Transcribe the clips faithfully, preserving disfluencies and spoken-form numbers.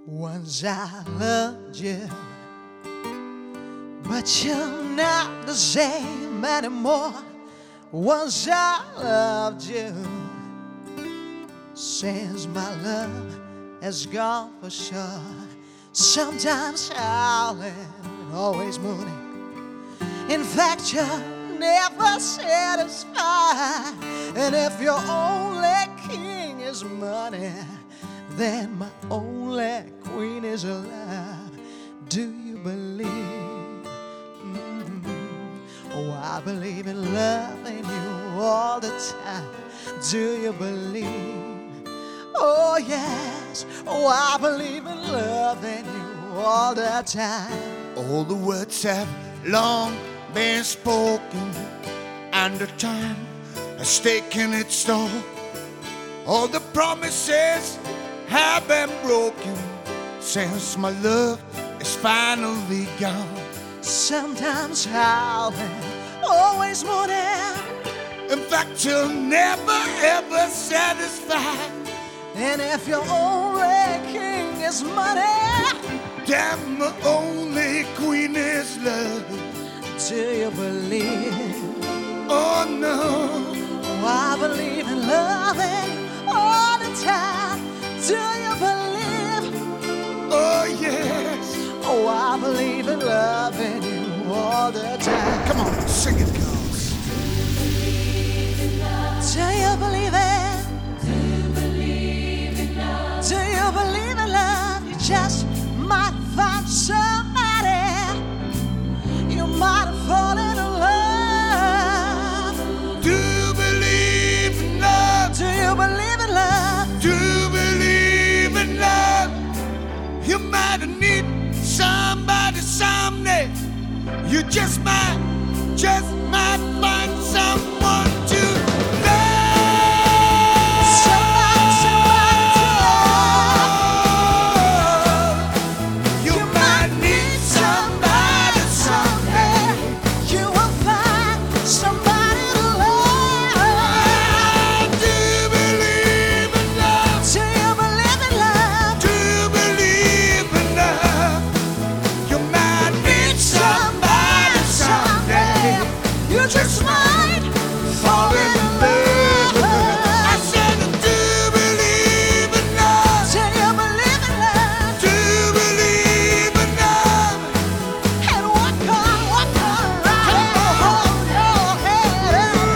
Once I loved you, but you're not the same anymore. Once I loved you, since my love has gone for sure. Sometimes howling, always moaning. In fact, you're never satisfied. And if your only king is money, then my only queen is alive. Do you believe? Mm-hmm. Oh, I believe in loving you all the time. Do you believe? Oh, yes. Oh, I believe in loving you all the time. All the words have long been spoken, and the time has taken its toll. All the promises have been broken since my love is finally gone. Sometimes howling, always mourning. In fact, you'll never ever satisfy. And if your only king is money, then my only queen is love. do you believe? Oh no, Oh, I believe in loving all the time. Do you believe? oh yes. Oh, I believe in loving you all the time. Come on, sing it, girls. Do you believe it? Do you believe in love? You just might find somebody. You might have fallen in love. Do you believe in love? Do you believe in love? Do you believe in love? You might need somebody someday. You just might, just might find someone to love. Somebody, somebody to love. You might need somebody someday. You will find somebody to love. Do you believe in love? Do you believe in love? Do you believe in love? You might need somebody someday. You just might fall in love. I said, do you believe in love? Do you believe in love? Do you believe in love? And walk on, walk on right. Hold your head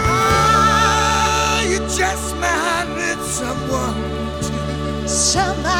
Oh, you just might need someone. up. Somebody